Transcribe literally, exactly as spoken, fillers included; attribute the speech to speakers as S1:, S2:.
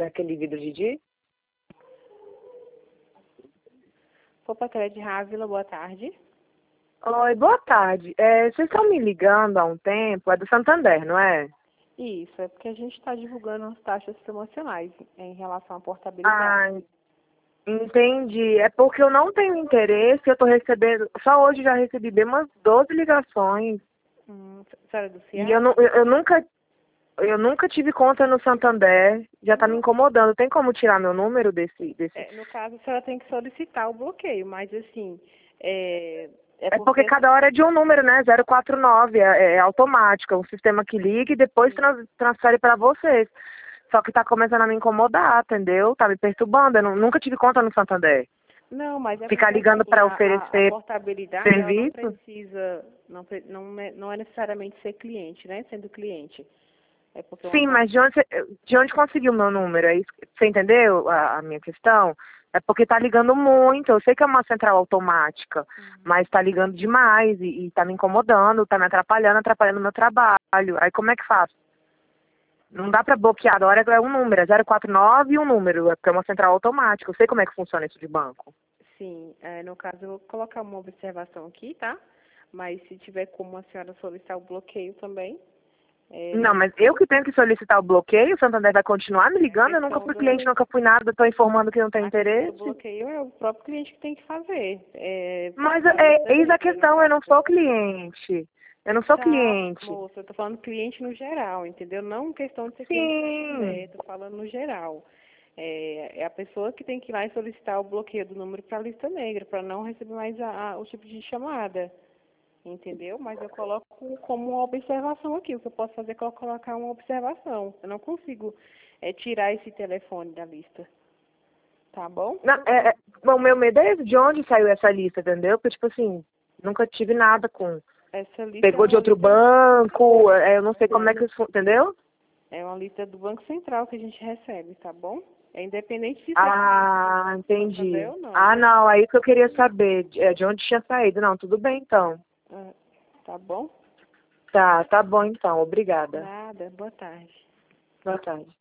S1: naquele vidro de dia?
S2: Copa Crédito Rávila, boa tarde.
S1: Oi, boa tarde. É, vocês estão me ligando há um tempo, é do Santander, não é?
S2: Isso, é porque a gente está divulgando as taxas promocionais em relação à
S1: Ah,
S2: portabilidade.
S1: entendi. É porque eu não tenho interesse, eu estou recebendo, só hoje já recebi bem umas doze ligações.
S2: Hum, senhora do
S1: E eu,
S2: Ceará?
S1: nu- eu, eu nunca eu nunca tive conta no Santander, já está me
S2: Não.
S1: incomodando. Tem como tirar meu número desse, desse...
S2: É, no caso, a senhora tem que solicitar o bloqueio, mas assim, é, é
S1: É porque
S2: porque
S1: cada hora é de um número, né? zero quatro nove, é, é automático, é um sistema que liga e depois
S2: assim,
S1: trans- transfere para vocês. Só que tá começando a me incomodar, entendeu? Tá me perturbando. Eu nu- nunca tive conta no Santander.
S2: não, mas é
S1: Ficar
S2: porque
S1: ligando
S2: assim,
S1: para
S2: a, a, a
S1: oferecer
S2: portabilidade, ela não
S1: serviço?
S2: precisa, não, pre- não, é, não é necessariamente ser cliente, né? Sendo cliente. É porque uma
S1: Sim,
S2: por-
S1: mas de onde, você, de onde conseguiu o meu número? É isso, que- você entendeu a, a minha questão? É porque tá ligando muito. Eu sei que é uma central automática, mas tá ligando demais e, e tá me incomodando, tá me atrapalhando, atrapalhando o meu trabalho. Aí como é que faço? Não dá para bloquear, agora é um número, é zero quatro nove e um número, é porque é uma central automática. Eu sei como é que funciona isso de banco.
S2: sim, é, no caso eu vou colocar uma observação aqui, tá? Mas se tiver como a senhora solicitar o bloqueio também, é,
S1: Não,
S2: nós
S1: mas eu que tenho que solicitar o bloqueio, o Santander vai continuar me
S2: é a
S1: ligando, eu nunca
S2: questão
S1: fui cliente,
S2: do
S1: nunca fui nada, estou informando que não tem
S2: a questão do
S1: interesse.
S2: bloqueio é o próprio cliente que tem que fazer. É,
S1: Mas
S2: a
S1: é,
S2: lista
S1: eis a
S2: negra, no
S1: questão, eu não
S2: caso.
S1: sou cliente. Eu não sou
S2: Tá,
S1: cliente.
S2: moça, eu tô falando cliente no geral, entendeu? Não questão de ser cliente do
S1: Sim.
S2: Santander, tô falando no geral. É, é a pessoa que tem que ir lá e solicitar o bloqueio do número para a lista negra, para não receber mais a, a- o tipo de chamada, entendeu? Mas eu coloco como uma observação aqui. O que eu posso fazer é colo- colocar uma observação. Eu não consigo é, tirar esse telefone da lista, tá bom?
S1: Não, é, é, bom, o meu medo é esse, de onde saiu essa lista, entendeu? Porque, tipo assim, nunca tive nada com...
S2: Essa lista é
S1: Pegou de
S2: uma
S1: outro
S2: lista,
S1: banco, é, eu não sei como é que isso... Entendeu?
S2: é uma lista do Banco Central que a gente recebe, tá bom? É independente de ser cliente
S1: Ah,
S2: do Santander
S1: entendi.
S2: ou não,
S1: Ah,
S2: né?
S1: não, aí que eu queria saber, de, é, de onde tinha saído. Não, tudo bem então.
S2: Ah, tá bom?
S1: Tá, tá bom então, obrigada.
S2: Nada, boa tarde.
S1: Boa tarde.